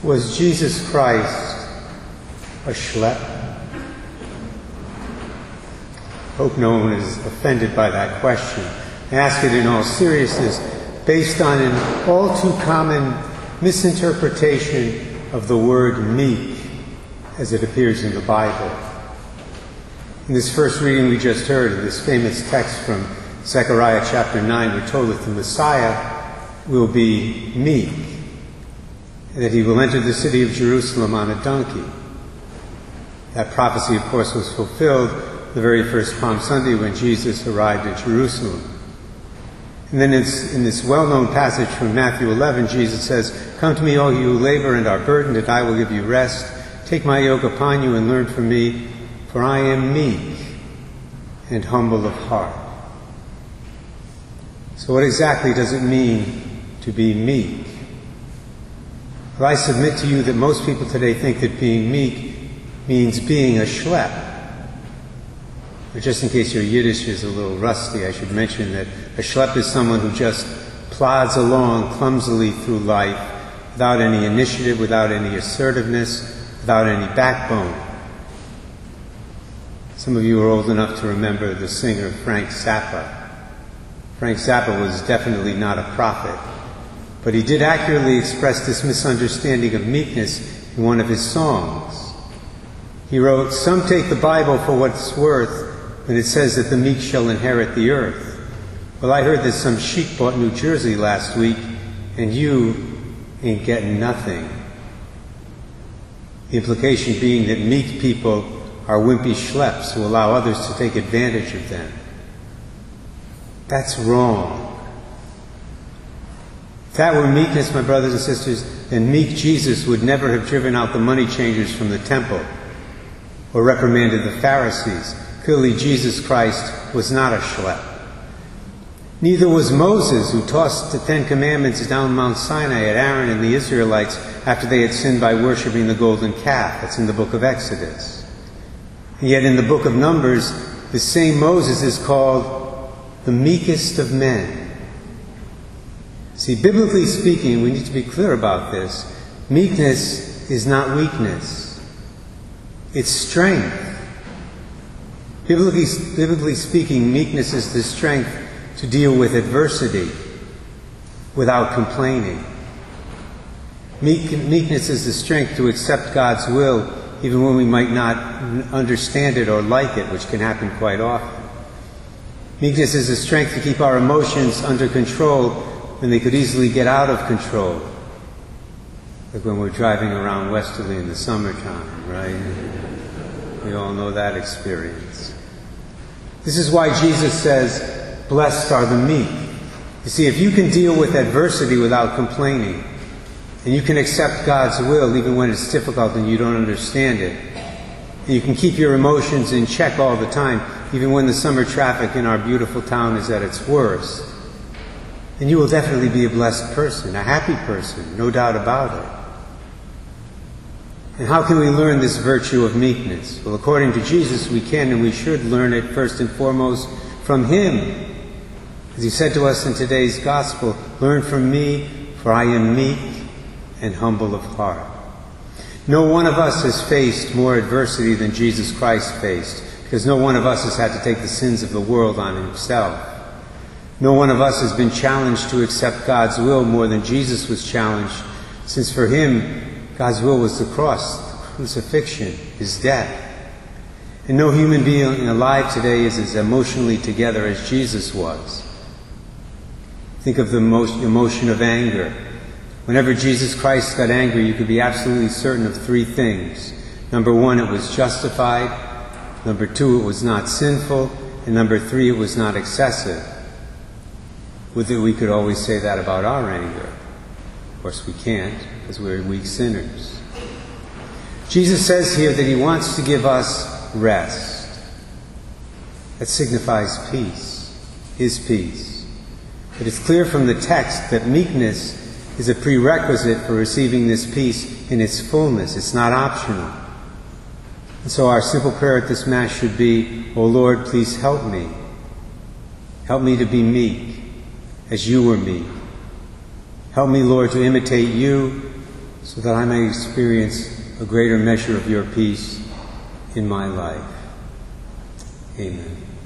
Was Jesus Christ a schlep? Hope no one is offended by that question. I ask it in all seriousness, based on an all too common misinterpretation of the word meek as it appears in the Bible. In this first reading we just heard, in this famous text from Zechariah chapter 9, we're told that the Messiah will be meek, and that he will enter the city of Jerusalem on a donkey. That prophecy, of course, was fulfilled the very first Palm Sunday when Jesus arrived in Jerusalem. And then in this well-known passage from Matthew 11, Jesus says, "Come to me, all you who labor and are burdened, and I will give you rest. Take my yoke upon you and learn from me, for I am meek and humble of heart." So what exactly does it mean to be meek? Well, I submit to you that most people today think that being meek means being a schlep. But just in case your Yiddish is a little rusty, I should mention that a schlep is someone who just plods along clumsily through life without any initiative, without any assertiveness, without any backbone. Some of you are old enough to remember the singer Frank Zappa. Frank Zappa was definitely not a prophet, but he did accurately express this misunderstanding of meekness in one of his songs. He wrote, "Some take the Bible for what it's worth when it says that the meek shall inherit the earth. Well, I heard that some sheik bought New Jersey last week, and you ain't getting nothing." The implication being that meek people are wimpy schleps who allow others to take advantage of them. That's wrong. If that were meekness, my brothers and sisters, then meek Jesus would never have driven out the money changers from the temple or reprimanded the Pharisees. Clearly, Jesus Christ was not a schlep. Neither was Moses, who tossed the Ten Commandments down Mount Sinai at Aaron and the Israelites after they had sinned by worshiping the golden calf. That's in the book of Exodus. And yet in the book of Numbers, the same Moses is called the meekest of men. See, biblically speaking, we need to be clear about this. Meekness is not weakness. It's strength. Biblically speaking, meekness is the strength to deal with adversity without complaining. Meekness is the strength to accept God's will even when we might not understand it or like it, which can happen quite often. Meekness is the strength to keep our emotions under control when they could easily get out of control. Like when we're driving around Westerly in the summertime, right? We all know that experience. This is why Jesus says, "Blessed are the meek." You see, if you can deal with adversity without complaining, and you can accept God's will even when it's difficult and you don't understand it, and you can keep your emotions in check all the time, even when the summer traffic in our beautiful town is at its worst, then you will definitely be a blessed person, a happy person, no doubt about it. And how can we learn this virtue of meekness? Well, according to Jesus, we can and we should learn it first and foremost from Him. As He said to us in today's Gospel, "Learn from me, for I am meek and humble of heart." No one of us has faced more adversity than Jesus Christ faced, because no one of us has had to take the sins of the world on Himself. No one of us has been challenged to accept God's will more than Jesus was challenged, since for Him, God's will was the cross, the crucifixion, His death. And no human being alive today is as emotionally together as Jesus was. Think of the emotion of anger. Whenever Jesus Christ got angry, you could be absolutely certain of three things. Number one, it was justified. Number two, it was not sinful. And number three, it was not excessive. We could always say that about our anger. Of course we can't, because we're weak sinners. Jesus says here that He wants to give us rest. That signifies peace, His peace. But it's clear from the text that meekness is a prerequisite for receiving this peace in its fullness. It's not optional. And so our simple prayer at this Mass should be, "O Lord, please help me. Help me to be meek, as You were meek. Help me, Lord, to imitate You, so that I may experience a greater measure of your peace in my life. Amen.